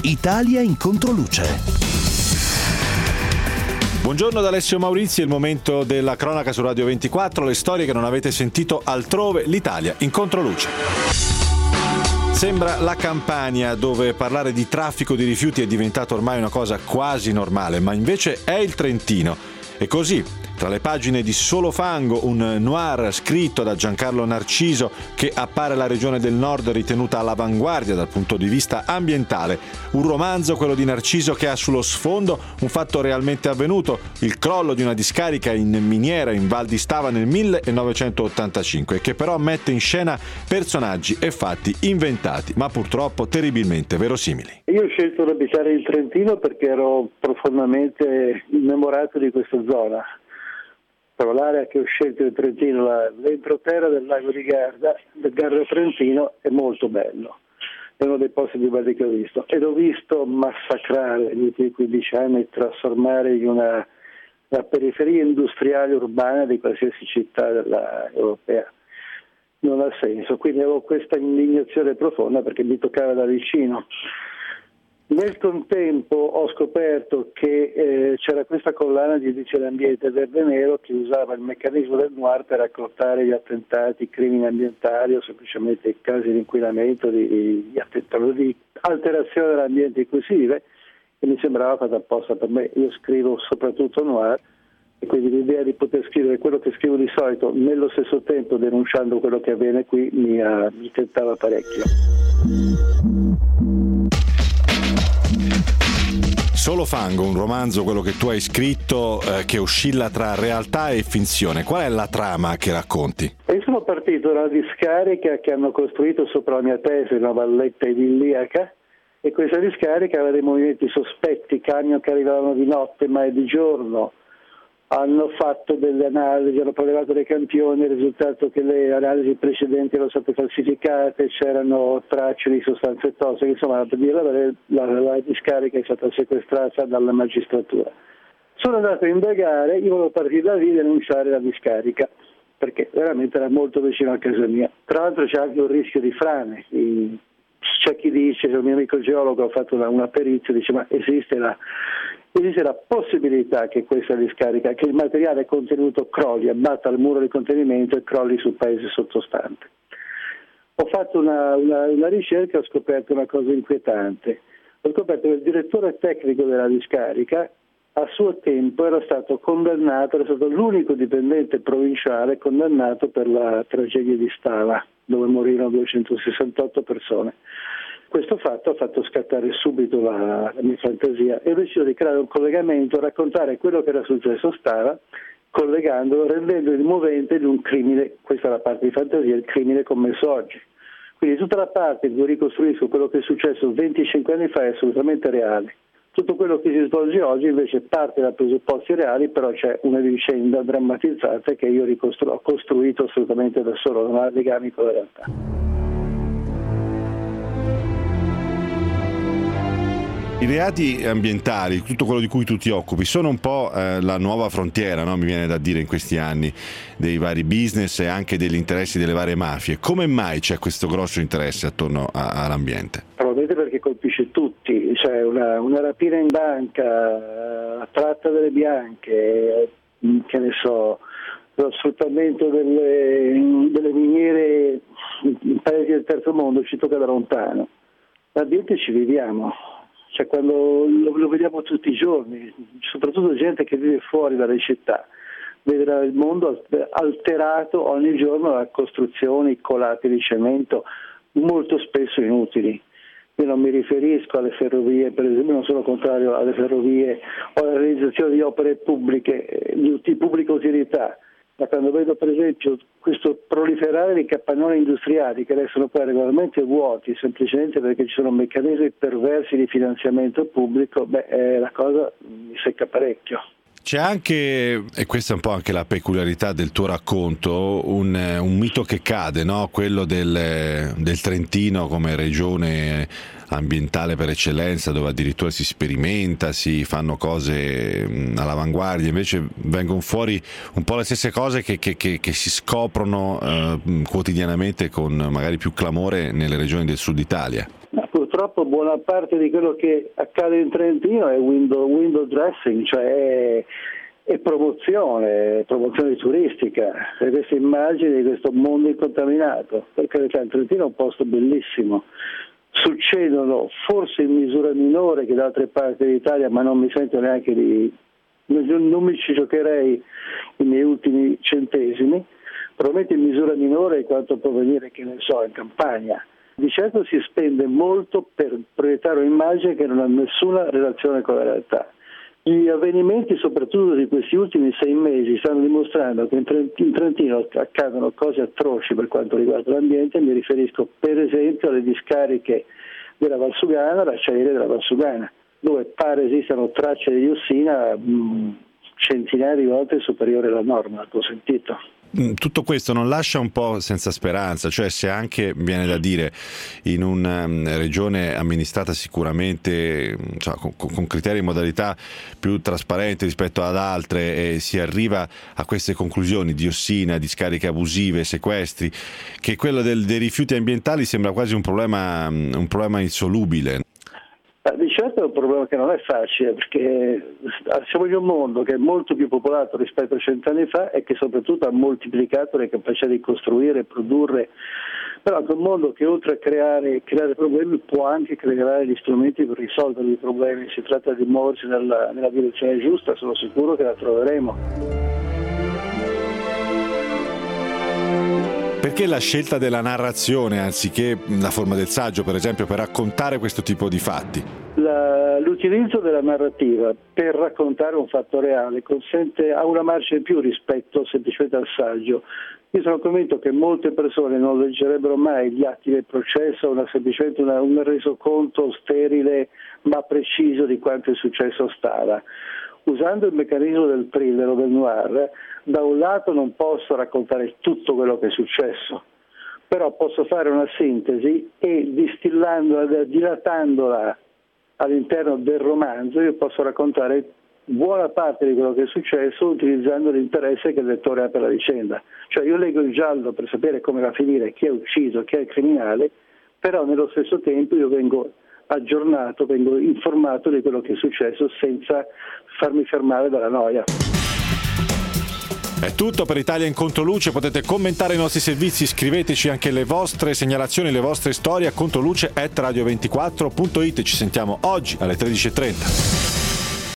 Italia in controluce. Buongiorno da Alessio Maurizi, è il momento della cronaca su Radio 24, le storie che non avete sentito altrove, l'Italia in controluce. Sembra la Campania, dove parlare di traffico di rifiuti è diventato ormai una cosa quasi normale, ma invece è il Trentino. E così, tra le pagine di Solo Fango, un noir scritto da Giancarlo Narciso che appare la regione del nord ritenuta all'avanguardia dal punto di vista ambientale. Un romanzo, quello di Narciso, che ha sullo sfondo un fatto realmente avvenuto, il crollo di una discarica in miniera in Val di Stava nel 1985, che però mette in scena personaggi e fatti inventati, ma purtroppo terribilmente verosimili. Io ho scelto di abitare il Trentino perché ero profondamente innamorato di questa zona. Però l'area che ho scelto del Trentino, l'entroterra del lago di Garda, del Garda Trentino, è molto bello. È uno dei posti più belli che ho visto. E l'ho visto massacrare negli ultimi 15 anni e trasformare in una periferia industriale urbana di qualsiasi città europea. Non ha senso. Quindi avevo questa indignazione profonda perché mi toccava da vicino. Nel contempo ho scoperto che c'era questa collana di Giudice dell'Ambiente Verde Nero che usava il meccanismo del noir per accortare gli attentati, i crimini ambientali o semplicemente i casi di inquinamento, di alterazione dell'ambiente in cui si vive, e mi sembrava fatto apposta per me. Io scrivo soprattutto noir e quindi l'idea di poter scrivere quello che scrivo di solito nello stesso tempo denunciando quello che avviene qui mi tentava parecchio. Solo Fango, un romanzo, quello che tu hai scritto, che oscilla tra realtà e finzione. Qual è la trama che racconti? Io sono partito da una discarica che hanno costruito sopra la mia tesi, una valletta idilliaca, e questa discarica aveva dei movimenti sospetti, camion che arrivavano di notte mai di giorno. Hanno fatto delle analisi, hanno prelevato dei campioni, il risultato che le analisi precedenti erano state falsificate, c'erano tracce di sostanze tossiche, insomma per dire la discarica è stata sequestrata dalla magistratura. Sono andato a indagare, io volevo partire da lì e denunciare la discarica, perché veramente era molto vicino a casa mia. Tra l'altro c'è anche un rischio di frane. C'è chi dice, il mio amico geologo ha fatto una perizia, dice ma esiste la possibilità che questa discarica, che il materiale contenuto crolli, abbatta il muro di contenimento e crolli sul paese sottostante. Ho fatto una ricerca e ho scoperto una cosa inquietante. Ho scoperto che il direttore tecnico della discarica a suo tempo era stato condannato, era stato l'unico dipendente provinciale condannato per la tragedia di Stava, dove morirono 268 persone. Questo fatto ha fatto scattare subito la mia fantasia e ho deciso di creare un collegamento, raccontare quello che era successo a Stava, collegandolo, rendendo il movente di un crimine, questa è la parte di fantasia, il crimine commesso oggi. Quindi tutta la parte in cui ricostruisco quello che è successo 25 anni fa è assolutamente reale. Tutto quello che si svolge oggi invece parte da presupposti reali, però c'è una vicenda drammatizzata che io ho costruito assolutamente da solo, non ha legami con la realtà. I reati ambientali, tutto quello di cui tu ti occupi, sono un po' la nuova frontiera, no? Mi viene da dire in questi anni, dei vari business e anche degli interessi delle varie mafie. Come mai c'è questo grosso interesse attorno all'ambiente? Probabilmente perché colpisce tutti, cioè una rapina in banca, la tratta delle bianche, che ne so, lo sfruttamento delle miniere in paesi del terzo mondo ci tocca da lontano. L'ambiente ci viviamo. Cioè quando lo vediamo tutti i giorni, soprattutto gente che vive fuori dalle città, vede il mondo alterato ogni giorno da costruzioni, colate di cemento, molto spesso inutili. Io non mi riferisco alle ferrovie, per esempio, non sono contrario alle ferrovie o alla realizzazione di opere pubbliche, di pubblica utilità, ma quando vedo per esempio questo proliferare di capannoni industriali che restano poi regolarmente vuoti semplicemente perché ci sono meccanismi perversi di finanziamento pubblico, la cosa mi secca parecchio. C'è anche, e questa è un po' anche la peculiarità del tuo racconto, un mito che cade, no? Quello del Trentino come regione ambientale per eccellenza, dove addirittura si sperimenta, si fanno cose all'avanguardia, invece vengono fuori un po' le stesse cose che si scoprono quotidianamente con magari più clamore nelle regioni del sud Italia. Ma purtroppo purtroppo buona parte di quello che accade in Trentino è window dressing, cioè è promozione turistica, e queste immagini di questo mondo incontaminato. Per carità, il Trentino è un posto bellissimo, succedono forse in misura minore che da altre parti d'Italia, ma non mi sento neanche non mi ci giocherei i miei ultimi centesimi, probabilmente in misura minore quanto può venire, che ne so, in Campania. Di certo si spende molto per proiettare un'immagine che non ha nessuna relazione con la realtà. Gli avvenimenti, soprattutto di questi ultimi 6 mesi, stanno dimostrando che in Trentino accadono cose atroci per quanto riguarda l'ambiente. Mi riferisco per esempio alle discariche della Valsugana, l'acciaieria della Valsugana, dove pare esistano tracce di diossina centinaia di volte superiore alla norma consentito. Tutto questo non lascia un po' senza speranza, cioè se anche, viene da dire, in una regione amministrata sicuramente, cioè, con criteri e modalità più trasparenti rispetto ad altre, si arriva a queste conclusioni, diossina, discariche abusive, sequestri, che quello dei rifiuti ambientali sembra quasi un problema insolubile. Di certo è un problema che non è facile, perché siamo in un mondo che è molto più popolato rispetto a 100 anni fa e che soprattutto ha moltiplicato le capacità di costruire e produrre, però è un mondo che oltre a creare problemi può anche creare gli strumenti per risolvere i problemi. Si tratta di muoversi nella direzione giusta, sono sicuro che la troveremo. Perché la scelta della narrazione anziché la forma del saggio, per esempio, per raccontare questo tipo di fatti? L'utilizzo della narrativa per raccontare un fatto reale ha una marcia in più rispetto semplicemente al saggio. Io sono convinto che molte persone non leggerebbero mai gli atti del processo, semplicemente un resoconto sterile ma preciso di quanto è successo stava. Usando il meccanismo del thriller o del noir, da un lato non posso raccontare tutto quello che è successo, però posso fare una sintesi e distillandola, dilatandola all'interno del romanzo, io posso raccontare buona parte di quello che è successo utilizzando l'interesse che il lettore ha per la vicenda. Cioè io leggo il giallo per sapere come va a finire, chi è ucciso, chi è il criminale, però nello stesso tempo io vengo aggiornato, vengo informato di quello che è successo senza farmi fermare dalla noia. È tutto per Italia in Controluce. Potete commentare i nostri servizi, scriveteci anche le vostre segnalazioni, le vostre storie a controluce@radio24.it. Ci sentiamo oggi alle 13:30.